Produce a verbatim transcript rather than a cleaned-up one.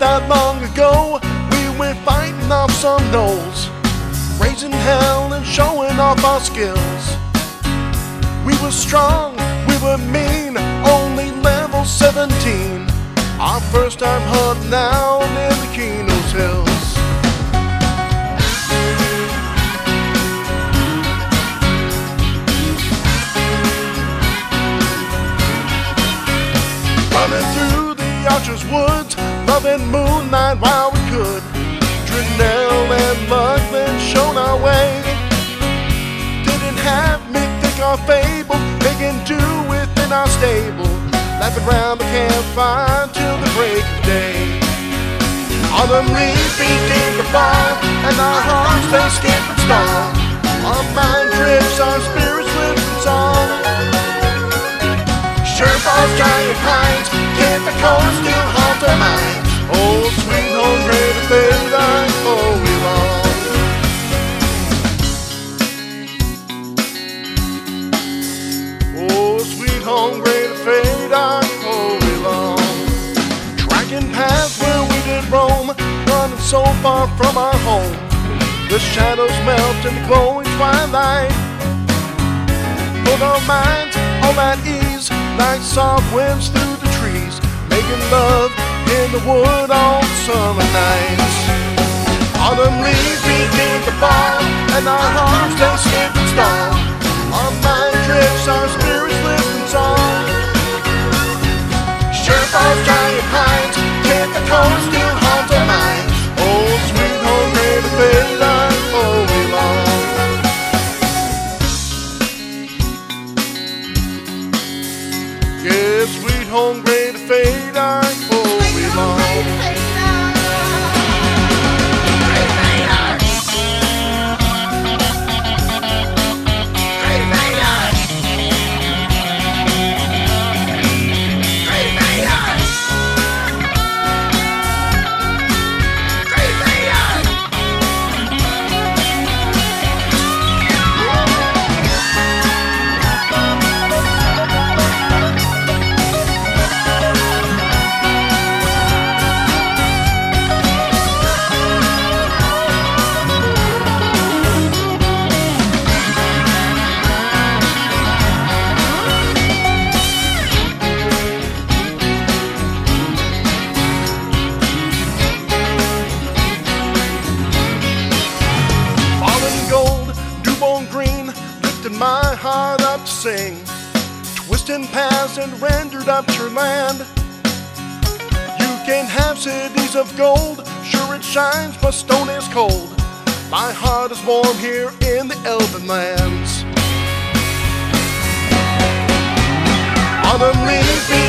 that long ago, we went fighting off some knolls, raising hell and showing off our skills. We were strong, we were mean, only level seventeen. Our first time hunting out in the Keno's hills. Running through the Archer's woods, loving moonlight while we could. Drinell and Lachlan shone our way. Didn't have me think our fable, making do within our stable, laughing round the campfire till the break of day. Autumn leaves begin to fall, and our hearts they skip and stall. Our mind drifts, our spirits lift in song. Sure falls giant pines, can't the cold still haunt our minds. Oh, sweet home, great and fade, I oh we long. Oh, sweet home, great and fade, I oh we long. Tracking paths where we did roam, running so far from our home. The shadows melt in the glowing twilight. Put our minds on at ease, like soft winds through the trees, making love in the wood on summer nights. Autumn leaves begin to fall, and our hearts they skip and stall. Our mind drifts, our spirits lift in song. Sure falls giant pines, can't the cold still haunt our minds. Oh, sweet home, great and fade, I oh we long. Yeah, sweet home, great and fade, I oh we long. My heart up to sing, twisting paths and rendered up your land. You can have cities of gold, sure it shines, but stone is cold. My heart is warm here in the elven lands. Autumn leaves